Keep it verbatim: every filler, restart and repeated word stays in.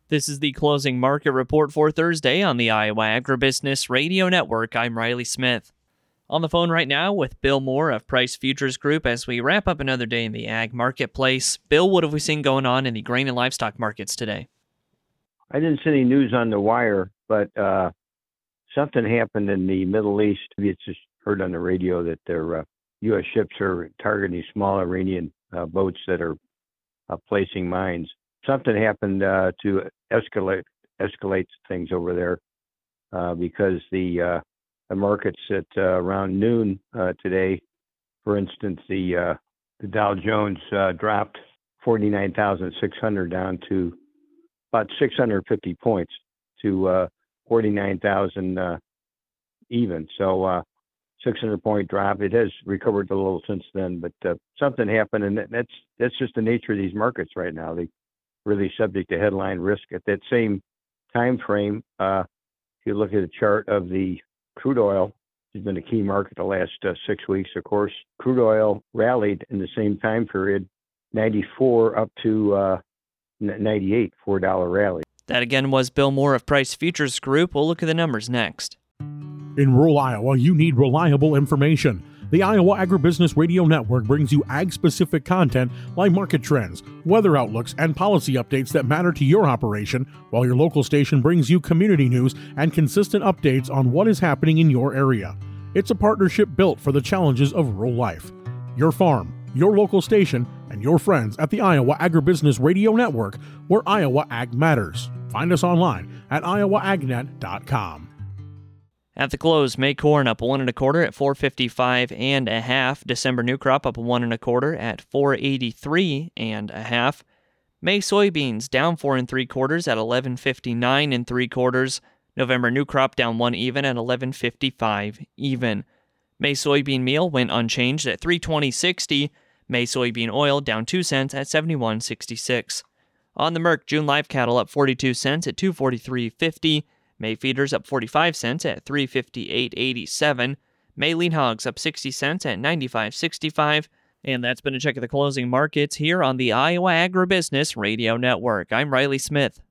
This is the closing market report for Thursday on the Iowa Agribusiness Radio Network. I'm Riley Smith. On the phone right now with Bill Moore of Price Futures Group as we wrap up another day in the ag marketplace. Bill, what have we seen going on in the grain and livestock markets today? I didn't see any news on the wire, but uh, something happened in the Middle East. It's just heard on the radio that their uh, U S ships are targeting small Iranian uh, boats that are uh, placing mines. Something happened uh, to escalate escalate things over there uh, because the uh, the markets at uh, around noon uh, today, for instance, the uh, the Dow Jones uh, dropped forty-nine thousand six hundred down to about six hundred fifty points to uh, forty-nine thousand uh, even. So uh, six hundred point drop. It has recovered a little since then, but uh, something happened, and that's that's just the nature of these markets right now. They really subject to headline risk. At that same time frame, uh, if you look at a chart of the crude oil, has been a key market the last uh, six weeks. Of course, crude oil rallied in the same time period, ninety-four up to uh, ninety-eight, four dollar rally. That again was Bill Moore of Price Futures Group. We'll look at the numbers next. In rural Iowa, you need reliable information. The Iowa Agribusiness Radio Network brings you ag-specific content like market trends, weather outlooks, and policy updates that matter to your operation, while your local station brings you community news and consistent updates on what is happening in your area. It's a partnership built for the challenges of rural life. Your farm, your local station, and your friends at the Iowa Agribusiness Radio Network, where Iowa Ag matters. Find us online at iowa agnet dot com. At the close, May corn up one and a quarter at four fifty-five and a half. December new crop up one and a quarter at four eighty-three and a half. May soybeans down four and three quarters at eleven fifty-nine and three quarters. November new crop down one even at eleven fifty-five even. May soybean meal went unchanged at three twenty sixty. May soybean oil down two cents at seventy-one sixty-six. On the Merc, June live cattle up forty-two cents at two forty-three fifty. May feeders up forty-five cents at three fifty-eight eighty-seven. May lean hogs up sixty cents at ninety-five sixty-five. And that's been a check of the closing markets here on the Iowa Agribusiness Radio Network. I'm Riley Smith.